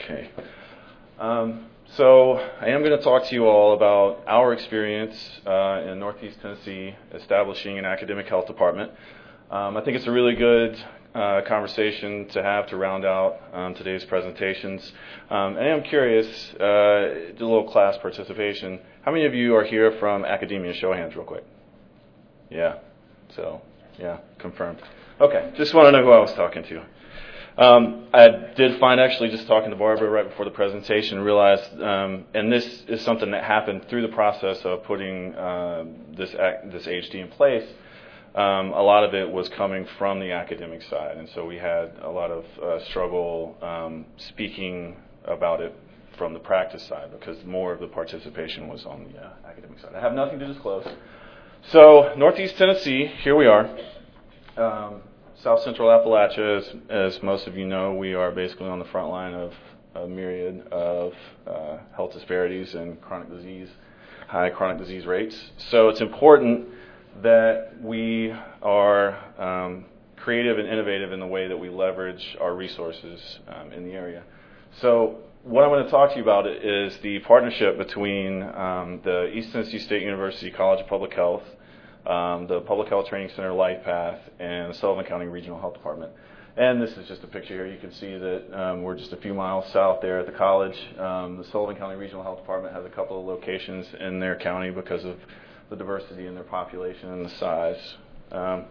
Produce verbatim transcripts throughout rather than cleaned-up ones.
Okay. Um, so I am going to talk to you all about our experience uh, in Northeast Tennessee establishing an academic health department. Um, I think it's a really good uh, conversation to have to round out um, today's presentations. Um, and I am curious, uh, do a little class participation. How many of you are here from academia? Show of hands real quick. Yeah. So, yeah, confirmed. Okay, just want to know who I was talking to. Um, I did find, actually, just talking to Barbara right before the presentation, realized, um, and this is something that happened through the process of putting uh, this act, this A H D in place. Um, a lot of it was coming from the academic side, and so we had a lot of uh, struggle um, speaking about it from the practice side because more of the participation was on the uh, academic side. I have nothing to disclose. So, Northeast Tennessee, here we are. Um, South Central Appalachia, as, as most of you know, we are basically on the front line of a myriad of uh, health disparities and chronic disease, high chronic disease rates. So it's important that we are um, creative and innovative in the way that we leverage our resources um, in the area. So what I'm going to talk to you about is the partnership between um, the East Tennessee State University College of Public Health, Um, the Public Health Training Center, LifePath, and the Sullivan County Regional Health Department. And this is just a picture here. You can see that um, we're just a few miles south there at the college. Um, the Sullivan County Regional Health Department has a couple of locations in their county because of the diversity in their population and the size. Um,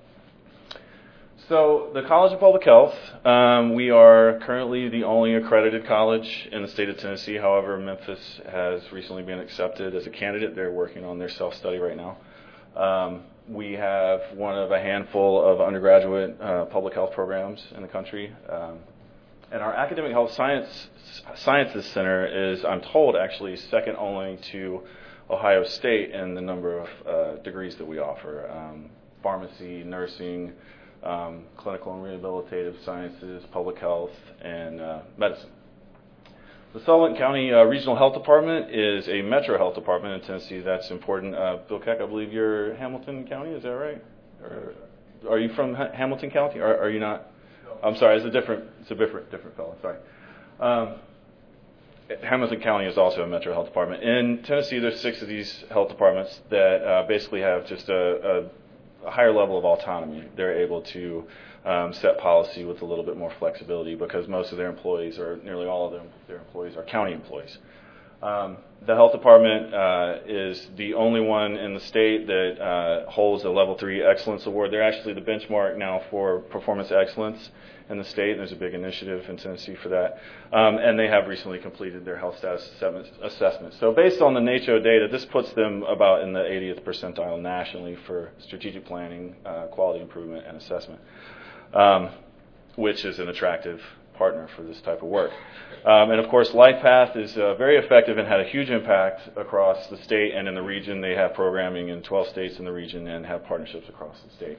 so the College of Public Health, um, we are currently the only accredited college in the state of Tennessee. However, Memphis has recently been accepted as a candidate. They're working on their self-study right now. Um, we have one of a handful of undergraduate uh, public health programs in the country. Um, and our Academic Health Science, Sciences Center is, I'm told, actually second only to Ohio State in the number of uh, degrees that we offer. Um, pharmacy, nursing, um, clinical and rehabilitative sciences, public health, and uh, medicine. The Sullivan County uh, Regional Health Department is a metro health department in Tennessee. That's important. Uh, Bill Keck, I believe you're Hamilton County, is that right? Or are you from ha- Hamilton County? Or are you not? No. I'm sorry, it's a different, it's a different, different fellow. Sorry. Um, Hamilton County is also a metro health department. In Tennessee, there's six of these health departments that uh, basically have just a, a, a higher level of autonomy. They're able to Um, set policy with a little bit more flexibility because most of their employees, or nearly all of them, their employees are county employees. Um, the health department uh, is the only one in the state that uh, holds a level three excellence award. They're actually the benchmark now for performance excellence in the state. There's a big initiative in Tennessee for that. Um, and they have recently completed their health status assessment. So based on the NACCHO data, this puts them about in the eightieth percentile nationally for strategic planning, uh, quality improvement, and assessment. Um, which is an attractive partner for this type of work. Um, and of course, LifePath is uh, very effective and had a huge impact across the state and in the region. They have programming in twelve states in the region and have partnerships across the state.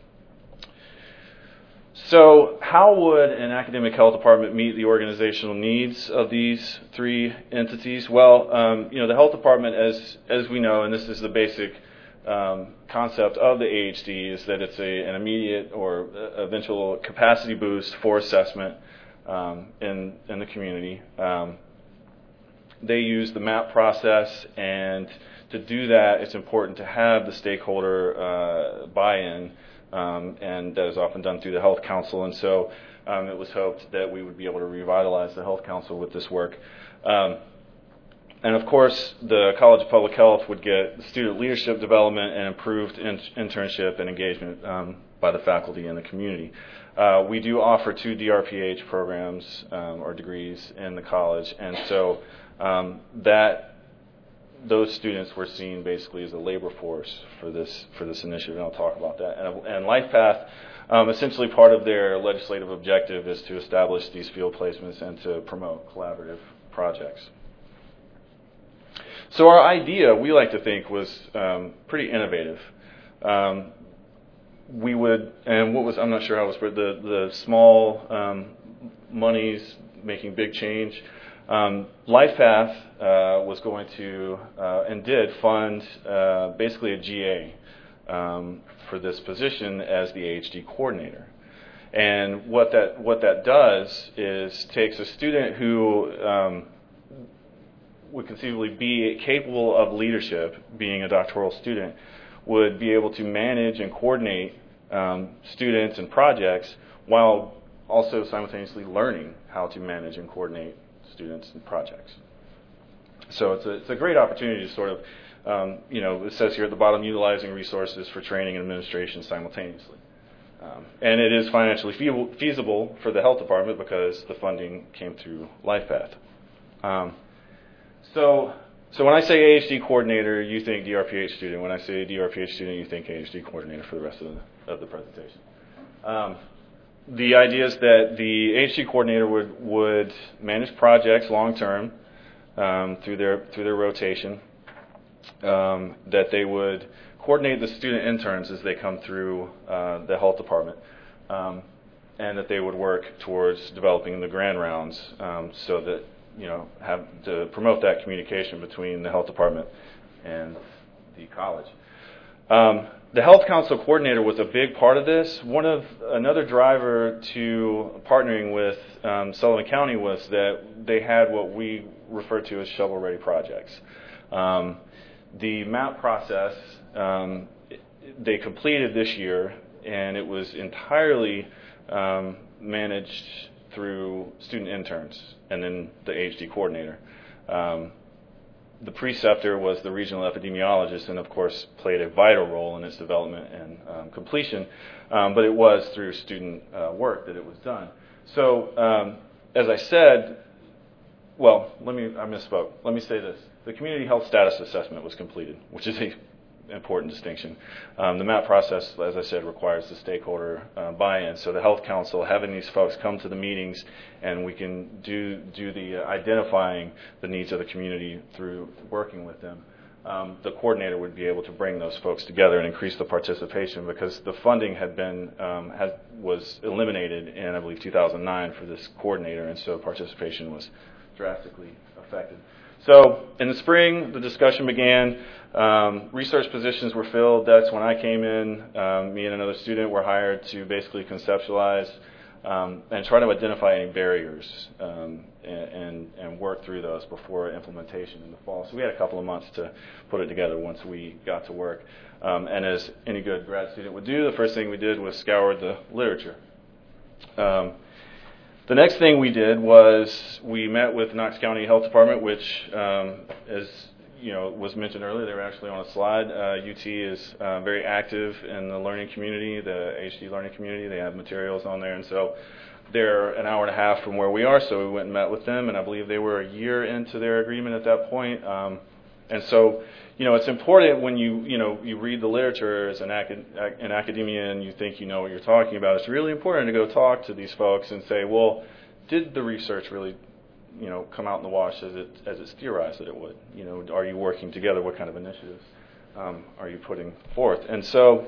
So how would an academic health department meet the organizational needs of these three entities? Well, um, you know, the health department, as as we know, and this is the basic Um, concept of the A H D, is that it's a, an immediate or eventual capacity boost for assessment um, in in the community. Um, they use the MAP process, and to do that, it's important to have the stakeholder uh, buy-in, um, and that is often done through the Health Council. And so um, it was hoped that we would be able to revitalize the Health Council with this work. Um, And of course, the College of Public Health would get student leadership development and improved in- internship and engagement um, by the faculty and the community. Uh, we do offer two D R P H programs um, or degrees in the college, and so um, that those students were seen basically as a labor force for this for this initiative, and I'll talk about that. And, and LifePath, um, essentially part of their legislative objective is to establish these field placements and to promote collaborative projects. So our idea, we like to think, was um, pretty innovative. Um, we would, and what was, I'm not sure how it was, but the, the small um, monies making big change. Um, LifePath uh, was going to, uh, and did, fund uh, basically a G A um, for this position as the A H D coordinator. And what that what that does is takes a student who um, would conceivably be capable of leadership, being a doctoral student, would be able to manage and coordinate um, students and projects while also simultaneously learning how to manage and coordinate students and projects. So it's a, it's a great opportunity to sort of, um, you know, it says here at the bottom, utilizing resources for training and administration simultaneously. Um, and it is financially feasible, feasible for the health department because the funding came through LifePath. Um, so, so when I say A H D coordinator, you think D R P H student. When I say D R P H student, you think A H D coordinator for the rest of the, of the presentation. Um, the idea is that the A H D coordinator would, would manage projects long term um, through their through their rotation. Um, that they would coordinate the student interns as they come through uh, the health department, um, and that they would work towards developing the grand rounds um, so that, you know, have to promote that communication between the health department and the college. Um, the health council coordinator was a big part of this. One of another driver to partnering with um, Sullivan County was that they had what we refer to as shovel-ready projects. Um, The MAP process um, they completed this year, and it was entirely um, managed through student interns and then the A H D coordinator. Um, the preceptor was the regional epidemiologist and, of course, played a vital role in its development and um, completion, um, but it was through student uh, work that it was done. So, um, as I said, well, let me, I misspoke. Let me say this. The community health status assessment was completed, which is an important distinction. Um, the MAP process, as I said, requires the stakeholder uh, buy-in. So the health council, having these folks come to the meetings, and we can do do the uh, identifying the needs of the community through working with them. Um, the coordinator would be able to bring those folks together and increase the participation because the funding had been um, had, was eliminated in, I believe, two thousand nine for this coordinator, and so participation was drastically affected. So in the spring, the discussion began. Um, research positions were filled. That's when I came in. Um, me and another student were hired to basically conceptualize um, and try to identify any barriers um, and, and, and work through those before implementation in the fall. So we had a couple of months to put it together once we got to work. Um, and as any good grad student would do, the first thing we did was scour the literature. Um, The next thing we did was we met with Knox County Health Department, which, um, as you know, was mentioned earlier. They were actually on a slide. Uh, U T is uh, very active in the learning community, the A H D learning community. They have materials on there, and so they're an hour and a half from where we are. So we went and met with them, and I believe they were a year into their agreement at that point. Um, and so, you know, it's important when you, you know, you read the literature as an, acad an academia and you think you know what you're talking about. It's really important to go talk to these folks and say, well, did the research really, you know, come out in the wash as it as it's theorized that it would? You know, are you working together? What kind of initiatives um, are you putting forth? And so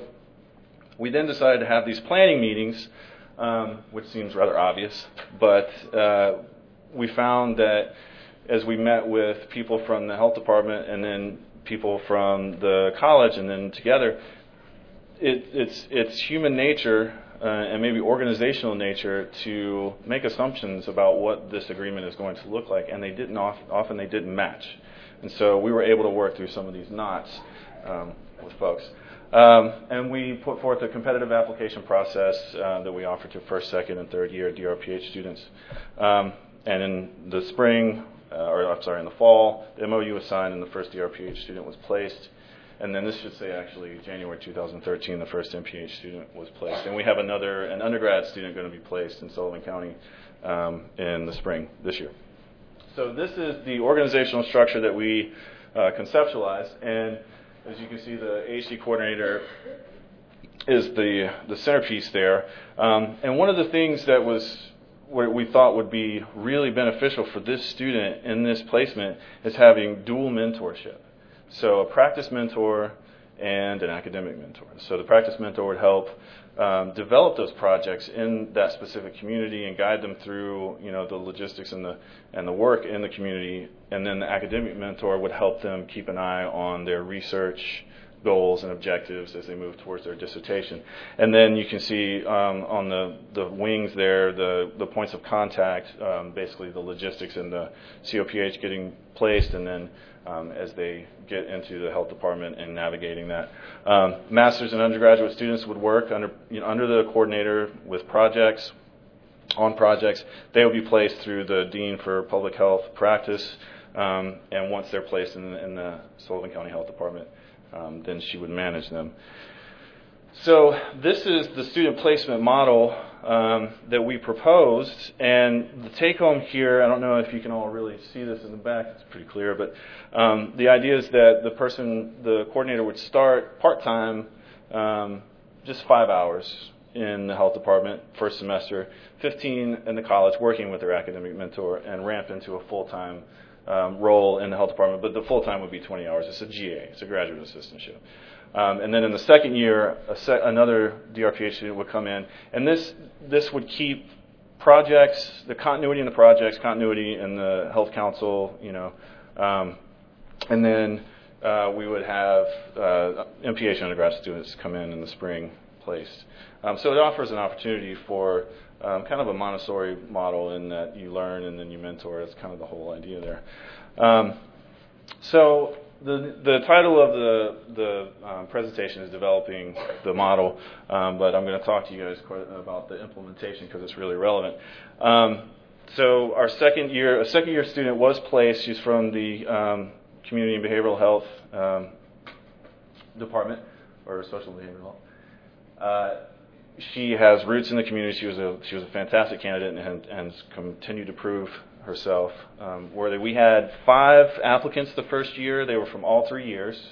we then decided to have these planning meetings, um, which seems rather obvious, but uh, we found that as we met with people from the health department and then people from the college and then together, it, it's, it's human nature uh, and maybe organizational nature to make assumptions about what this agreement is going to look like, and they didn't often, often they didn't match. And so we were able to work through some of these knots um, with folks. Um, and we put forth a competitive application process uh, that we offer to first, second, and third year D R P H students. Um, and in the spring, uh, or I'm sorry, in the fall, the M O U was signed and the first D R P H student was placed. And then this should say actually January two thousand thirteen, the first M P H student was placed. And we have another, an undergrad student going to be placed in Sullivan County um, in the spring this year. So this is the organizational structure that we uh, conceptualized. And as you can see, the A H D coordinator is the, the centerpiece there. Um, and one of the things that was what we thought would be really beneficial for this student in this placement is having dual mentorship. So a practice mentor and an academic mentor. So the practice mentor would help um, develop those projects in that specific community and guide them through, you know, the logistics and the and the work in the community. And then the academic mentor would help them keep an eye on their research, goals and objectives as they move towards their dissertation. And then you can see um, on the, the wings there, the, the points of contact, um, basically the logistics and the C O P H getting placed, and then um, as they get into the health department and navigating that. Um, master's and undergraduate students would work under, you know, under the coordinator with projects, on projects. They will be placed through the Dean for Public Health Practice, um, and once they're placed in, in the Sullivan County Health Department, um, then she would manage them. So this is the student placement model um, that we proposed, and the take-home here, I don't know if you can all really see this in the back, it's pretty clear, but um, the idea is that the person, the coordinator would start part-time, um, just five hours in the health department first semester, fifteen in the college working with their academic mentor, and ramp into a full-time um, role in the health department, but the full-time would be twenty hours. It's a G A, it's a graduate assistantship. Um, and then in the second year, a se- another D R P H student would come in, and this this would keep projects, the continuity in the projects, continuity in the health council, you know, um, and then uh, we would have uh, M P H undergraduate students come in in the spring placed. Um, so it offers an opportunity for um, kind of a Montessori model in that you learn and then you mentor. That's kind of the whole idea there. Um, so the the title of the the um, presentation is Developing the Model, um, but I'm going to talk to you guys quite about the implementation because it's really relevant. Um, so our second year, a second year student was placed. She's from the um, Community and Behavioral Health um, Department, or Social and Behavioral Health. Uh, she has roots in the community. She was a she was a fantastic candidate and, and has continued to prove herself. Um, where we had five applicants the first year. They were from all three years,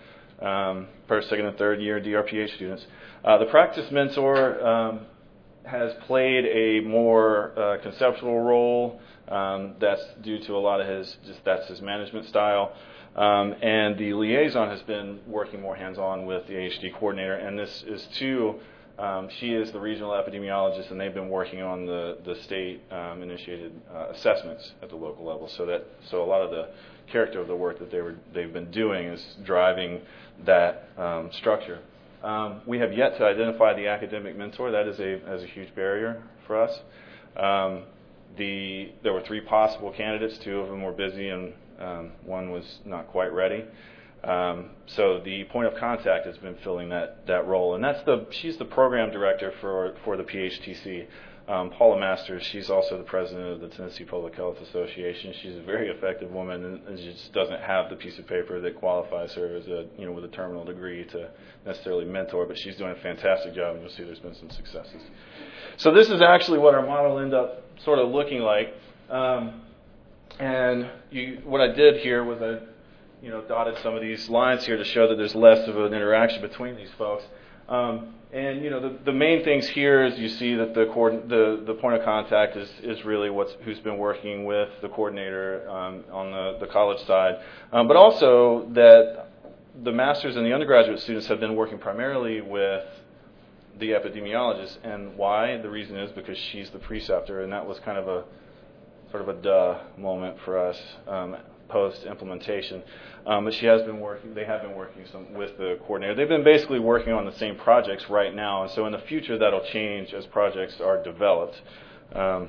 um, first, second, and third year D R P H students. Uh, the practice mentor um, has played a more uh, conceptual role. Um, that's due to a lot of his just that's his management style. Um, and the liaison has been working more hands-on with the A H D coordinator, and this is too. Um, she is the regional epidemiologist, and they've been working on the the state-initiated um, uh, assessments at the local level. So that so a lot of the character of the work that they were they've been doing is driving that um, structure. Um, we have yet to identify the academic mentor. That is a as a huge barrier for us. Um, the there were three possible candidates. Two of them were busy, and um, one was not quite ready. Um, so the point of contact has been filling that, that role, and that's the she's the program director for for the P H T C. Um, Paula Masters, she's also the president of the Tennessee Public Health Association. She's a very effective woman, and, and she just doesn't have the piece of paper that qualifies her as a you know with a terminal degree to necessarily mentor, but she's doing a fantastic job, and you'll see there's been some successes. So this is actually what our model ended up sort of looking like. Um, and you, what I did here was I you know, dotted some of these lines here to show that there's less of an interaction between these folks. Um, and, you know, the, the main things here is you see that the coord- the, the point of contact is, is really what's who's been working with the coordinator um, on the, the college side. Um, but also that the master's and the undergraduate students have been working primarily with the epidemiologist. And why? The reason is because she's the preceptor, and that was kind of a sort of a duh moment for us. Um, post-implementation, um, but she has been working, they have been working some with the coordinator. They've been basically working on the same projects right now, and so in the future that'll change as projects are developed. Um,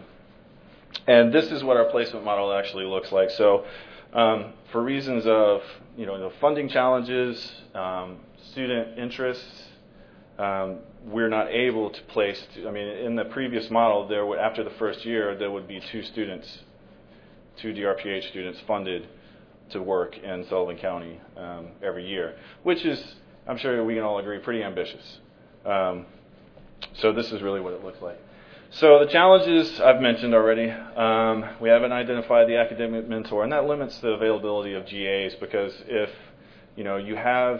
and this is what our placement model actually looks like. So um, for reasons of, you know, the funding challenges, um, student interests, um, we're not able to place, I mean, in the previous model, there would, after the first year, there would be two students two D R P H students funded to work in Sullivan County um, every year, which is, I'm sure we can all agree, pretty ambitious. Um, so this is really what it looks like. So the challenges I've mentioned already. Um, we haven't identified the academic mentor, and that limits the availability of G As because if you know you have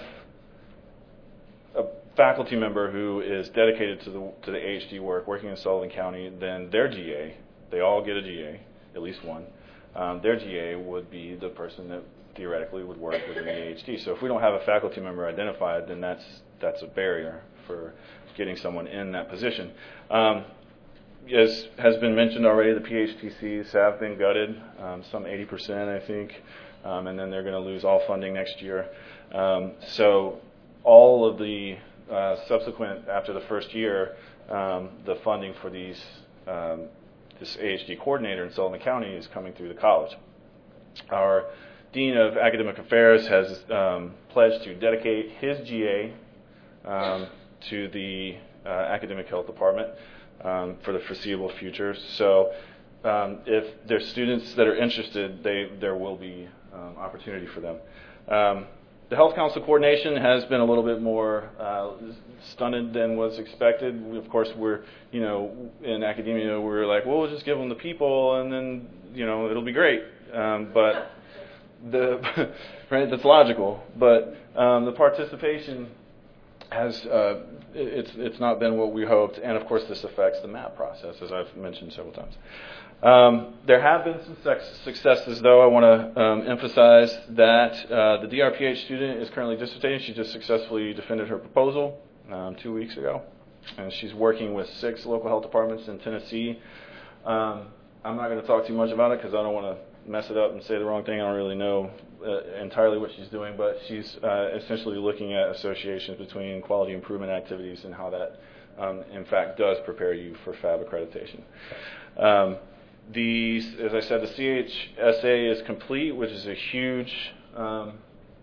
a faculty member who is dedicated to the to the A H D work, working in Sullivan County, then their G A, they all get a G A, at least one. Um, their G A would be the person that theoretically would work within the A H D. So if we don't have a faculty member identified, then that's that's a barrier for getting someone in that position. Um, as has been mentioned already, the P H T Cs have been gutted, um, some eighty percent, I think, um, and then they're going to lose all funding next year. Um, so all of the uh, subsequent, after the first year, um, the funding for these um, this A H D coordinator in Sullivan County is coming through the college. Our Dean of Academic Affairs has um, pledged to dedicate his G A um, to the uh, Academic Health Department um, for the foreseeable future. So um, if there's students that are interested, they, there will be um, opportunity for them. Um, the Health Council coordination has been a little bit more uh, stunted than was expected. We, of course, we're, you know, in academia, we're like, well, we'll just give them the people and then, you know, it'll be great. Um, but the right, that's logical. But um, the participation has uh, it's it's not been what we hoped, and of course this affects the MAP process, as I've mentioned several times. Um, there have been some successes, though. I want to um, emphasize that uh, the D R P H student is currently dissertating. She just successfully defended her proposal um, two weeks ago, and she's working with six local health departments in Tennessee. Um, I'm not going to talk too much about it because I don't want to mess it up and say the wrong thing. I don't really know uh, entirely what she's doing, but she's uh, essentially looking at associations between quality improvement activities and how that, um, in fact, does prepare you for F A B accreditation. Um, the, as I said, the C H S A is complete, which is a huge um,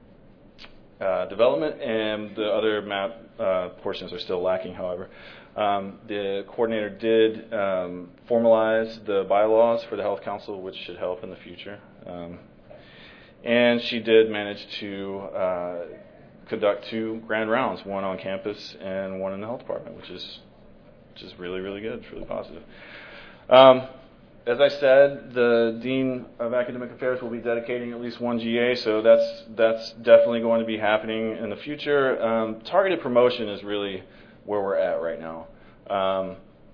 uh, development, and the other MAP uh, portions are still lacking, however. Um, the coordinator did um, formalize the bylaws for the Health Council, which should help in the future. Um, and she did manage to uh, conduct two grand rounds, one on campus and one in the health department, which is which is really, really good. It's really positive. Um, as I said, the Dean of Academic Affairs will be dedicating at least one G A, so that's that's definitely going to be happening in the future. Um, targeted promotion is really where we're at right now. Um,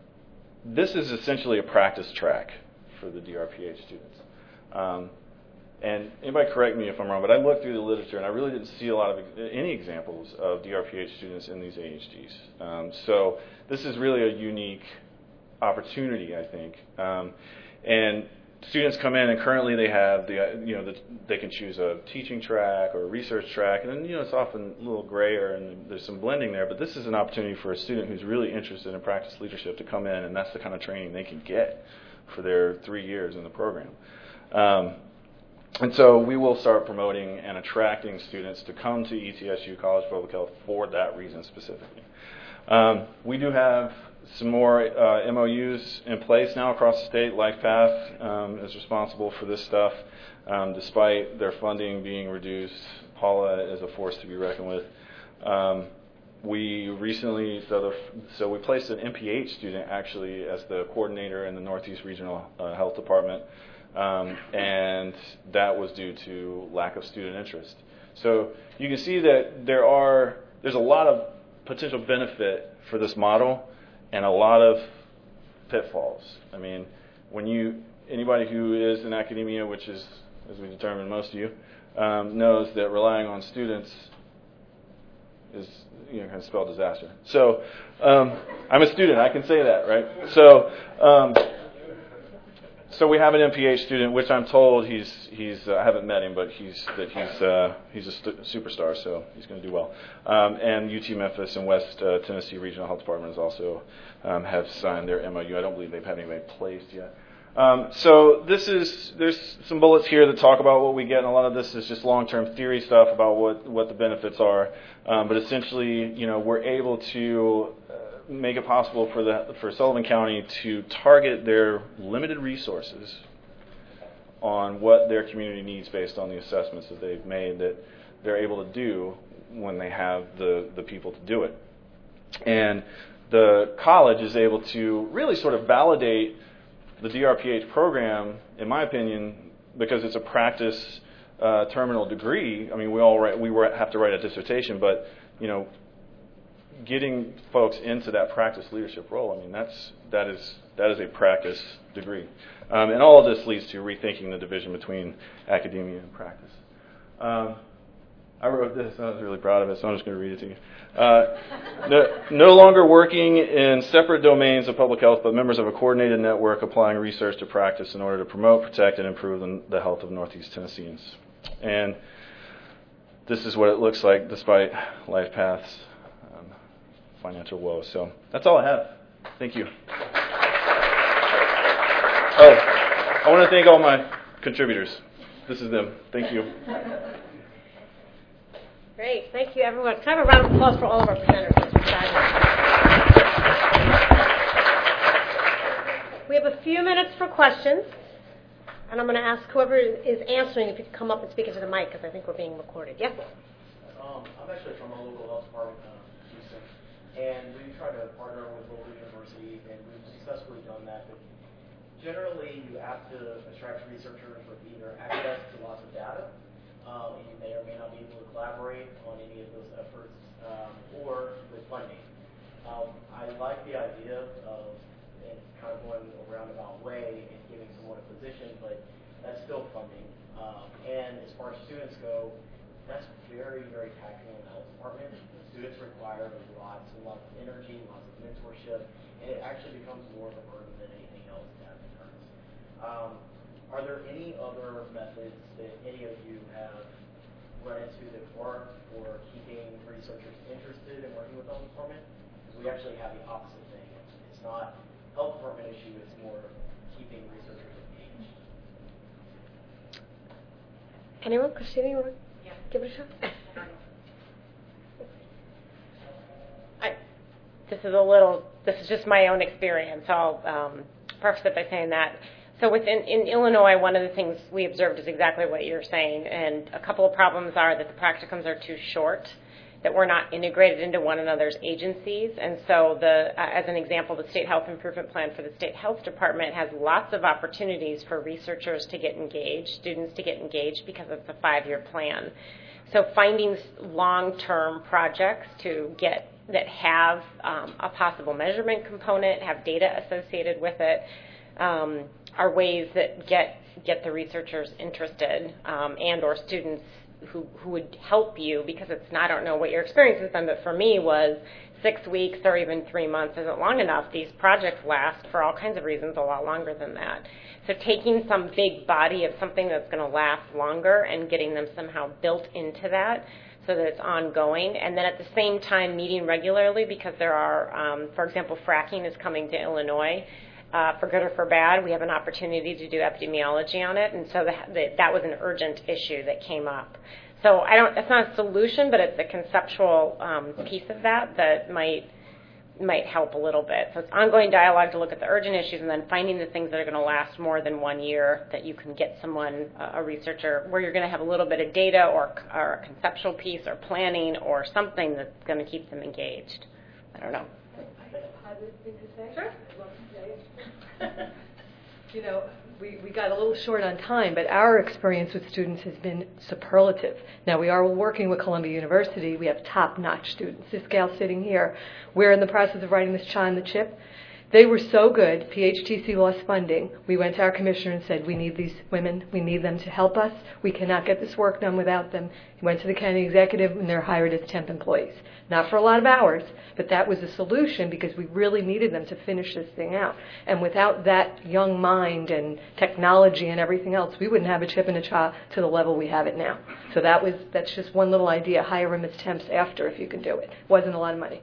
this is essentially a practice track for the D R P H students. Um, and anybody correct me if I'm wrong, but I looked through the literature and I really didn't see a lot of any examples of D R P H students in these A H Ds. Um, so this is really a unique opportunity, I think. Um, and students come in and currently they have the, you know, the, they can choose a teaching track or a research track, and then, you know, it's often a little grayer and there's some blending there, but this is an opportunity for a student who's really interested in practice leadership to come in, and that's the kind of training they can get for their three years in the program. Um, and so we will start promoting and attracting students to come to E T S U College of Public Health for that reason specifically. Um, we do have some more uh, M O Us in place now across the state. LifePath um, is responsible for this stuff. Um, despite their funding being reduced, Paula is a force to be reckoned with. Um, we recently, so, the, so we placed an M P H student actually as the coordinator in the Northeast Regional uh, Health Department, um, and that was due to lack of student interest. So you can see that there are, there's a lot of potential benefit for this model, and a lot of pitfalls. I mean, when you, anybody who is in academia, which is, as we determined, most of you, um, knows that relying on students is, you know, can spell disaster. So, um, I'm a student, I can say that, right? So, um, so we have an M P H student, which I'm told he's he's uh, I haven't met him, but he's that he's uh, he's a st- superstar, so he's going to do well. Um, and U T Memphis and West uh, Tennessee Regional Health Departments also um, have signed their M O U. I don't believe they've had anybody placed yet. Um, so this is there's some bullets here that talk about what we get, and a lot of this is just long-term theory stuff about what what the benefits are. Um, but essentially, you know, we're able to make it possible for the for Sullivan County to target their limited resources on what their community needs based on the assessments that they've made that they're able to do when they have the, the people to do it. And the college is able to really sort of validate the D R P H program, in my opinion, because it's a practice uh, terminal degree. I mean, we all write, we have to write a dissertation, but, you know, getting folks into that practice leadership role, I mean, that's that is that is a practice degree, um, and all of this leads to rethinking the division between academia and practice. Um, I wrote this, and I was really proud of it, so I'm just going to read it to you. Uh, no, no longer working in separate domains of public health, but members of a coordinated network applying research to practice in order to promote, protect, and improve the, the health of Northeast Tennesseans. And this is what it looks like despite LifePath's um, financial woes. So that's all I have. Thank you. Oh, I want to thank all my contributors. This is them. Thank you. Great. Thank you, everyone. Can I have a round of applause for all of our presenters? We have a few minutes for questions, and I'm going to ask whoever is answering if you could come up and speak into the mic, because I think we're being recorded. Yes? Um, I'm actually from a local health department, uh, Houston, and we try to partner with local universities, and we've successfully done that. But generally, you have to attract researchers with either access to lots of data, um, and you may or may not be able to collaborate on any of those efforts, um, or with funding. Um, I like the idea of and kind of going a roundabout way and giving someone a position, but that's still funding. Um, and as far as students go, that's very, very taxing on the health department. Students require lots and lots of energy, lots of mentorship, and it actually becomes more of a burden than anything else to have interns. Um, are there any other methods that any of you have run into that work for keeping researchers interested in working with the health department? Because we actually have the opposite thing. It's, it's not a health department issue, it's more keeping researchers engaged. Anyone? Christina, you want to yeah. give it a shot? I, this is a little, this is just my own experience. I'll um, preface it by saying that. So within in Illinois, one of the things we observed is exactly what you're saying. And a couple of problems are that the practicums are too short, that we're not integrated into one another's agencies. And so, the, uh, as an example, the State Health Improvement Plan for the State Health Department has lots of opportunities for researchers to get engaged, students to get engaged, because it's a five-year plan. So finding long-term projects to get that have um, a possible measurement component, have data associated with it, um, are ways that get get the researchers interested um, and or students who, who would help you, because it's not, I don't know what your experience has been, but for me was six weeks or even three months isn't long enough. These projects last, for all kinds of reasons, a lot longer than that. So taking some big body of something that's going to last longer and getting them somehow built into that so that it's ongoing, and then at the same time meeting regularly, because there are, um, for example, fracking is coming to Illinois. Uh, for good or for bad, we have an opportunity to do epidemiology on it, and so the, the, that was an urgent issue that came up. So I don't. It's not a solution, but it's a conceptual um, piece of that that might might help a little bit. So it's ongoing dialogue to look at the urgent issues, and then finding the things that are going to last more than one year, that you can get someone, uh, a researcher, where you're going to have a little bit of data or, or a conceptual piece or planning or something that's going to keep them engaged. I don't know. I would think to say. Sure. You know, we, we got a little short on time, but our experience with students has been superlative. Now, we are working with Columbia University. We have top-notch students. This gal sitting here, we're in the process of writing this Cha on the Chip. They were so good. P H T C lost funding. We went to our commissioner and said, we need these women. We need them to help us. We cannot get this work done without them. He went to the county executive, and they're hired as temp employees. Not for a lot of hours, but that was a solution because we really needed them to finish this thing out. And without that young mind and technology and everything else, we wouldn't have a Chip and a Cha to the level we have it now. So that was that's just one little idea. Hire them as temps after if you can do it. Wasn't a lot of money.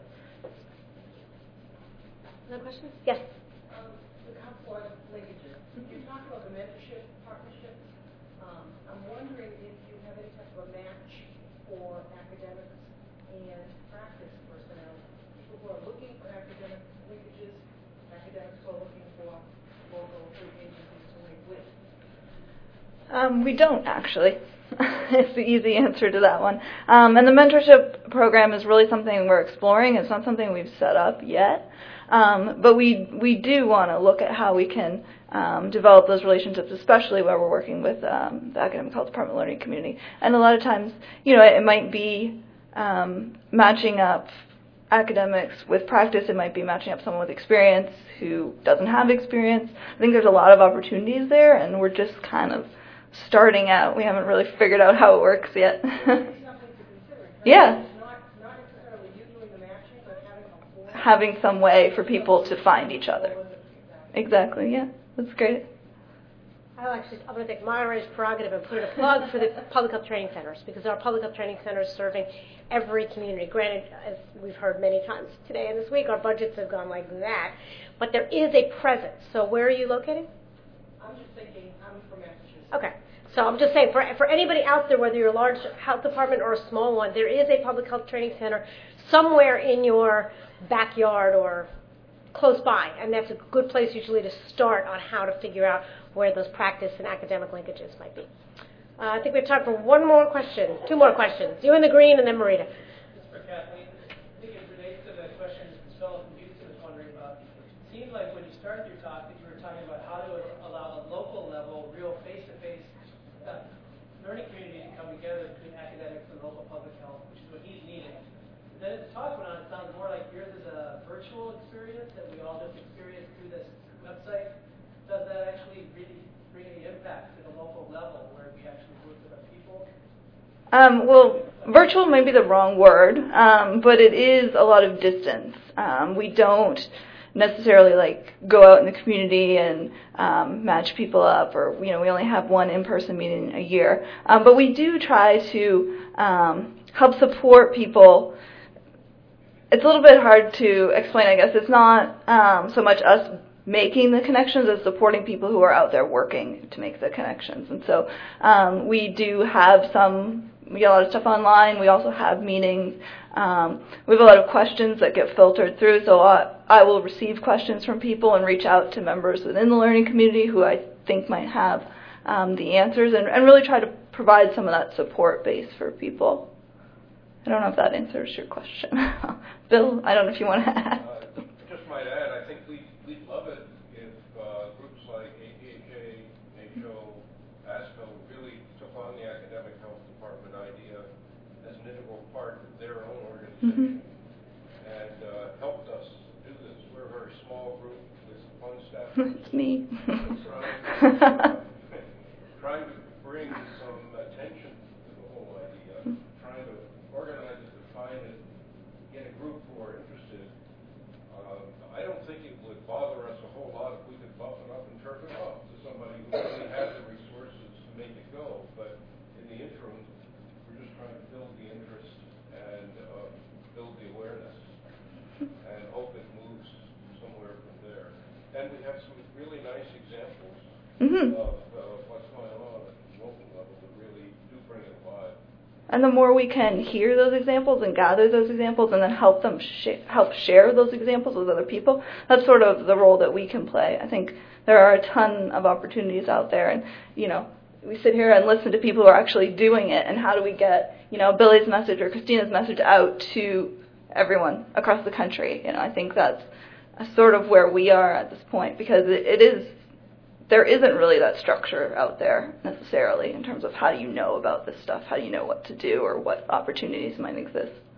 Another question? Yes. Um, the conflict linkages. You talked about the mentorship partnerships. Um, I'm wondering if you have any type of a match for academics and practice personnel. People who are looking for academic linkages, academics who are looking for local free agencies to link with. Um, we don't, actually. It's the easy answer to that one. Um, and the mentorship program is really something we're exploring. It's not something we've set up yet. Um, but we we do want to look at how we can um, develop those relationships, especially where we're working with um, the academic health department learning community. And a lot of times, you know, it, it might be um, matching up academics with practice. It might be matching up someone with experience who doesn't have experience. I think there's a lot of opportunities there, and we're just kind of starting out. We haven't really figured out how it works yet. Yeah. Having some way for people to find each other. Exactly, yeah. That's great. I I'll actually, I'm going to take moderator's prerogative and put in a plug for the public health training centers, because our public health training centers serving every community. Granted, as we've heard many times today and this week, our budgets have gone like that, but there is a presence. So where are you located? I'm just thinking, I'm from Massachusetts. Okay. So I'm just saying, for, for anybody out there, whether you're a large health department or a small one, there is a public health training center somewhere in your backyard or close by, and that's a good place usually to start on how to figure out where those practice and academic linkages might be. Uh, I think we have time for one more question, two more questions. You in the green, and then Marita. This is for Kathleen. I think it relates to the question this fellow from Houston was wondering about. It seemed like when you started your talk that you were talking about how to allow a local level, real face-to-face uh, learning community to come together between academics and local public health, which is what he's needing. Then as the talk went on, it sounds more like yours is a virtual experience that we all just experience through this website. Does that actually really bring any impact to the local level where we actually work with our people? Um, well, virtual may be the wrong word, um, but it is a lot of distance. Um, we don't necessarily like go out in the community and um, match people up, or you know, we only have one in-person meeting a year. Um, but we do try to um, help support people. It's a little bit hard to explain, I guess. It's not um, so much us making the connections as supporting people who are out there working to make the connections. And so um, we do have some, we get a lot of stuff online. We also have meetings. Um, we have a lot of questions that get filtered through. So I, I will receive questions from people and reach out to members within the learning community who I think might have um, the answers, and, and really try to provide some of that support base for people. I don't know if that answers your question. Bill, I don't know if you want to add. Uh, just might add, I think we, we'd love it if uh, groups like A P H A, NACCHO, ASCO really took on the academic health department idea as an integral part of their own organization, mm-hmm. and uh, helped us do this. We're a very small group with fun staff. It's me. trying, uh, trying to bring some attention to the whole idea, mm-hmm. trying to organize it, define it, get a group who are interested. Uh, I don't think it would bother us a whole lot if we could buff it up and turf it off to somebody who really has the resources to make it go. But in the interim, we're just trying to build the interest and uh, build the awareness and hope it moves somewhere from there. And we have some really nice examples mm-hmm. of uh, what's going on at the local level that really do bring it alive. And the more we can hear those examples and gather those examples and then help them sh- help share those examples with other people, that's sort of the role that we can play. I think there are a ton of opportunities out there, and you know, we sit here and listen to people who are actually doing it, and how do we get, you know, Billy's message or Christina's message out to everyone across the country? You know, I think that's sort of where we are at this point, because it, it is there isn't really that structure out there necessarily in terms of how do you know about this stuff, how do you know what to do or what opportunities might exist.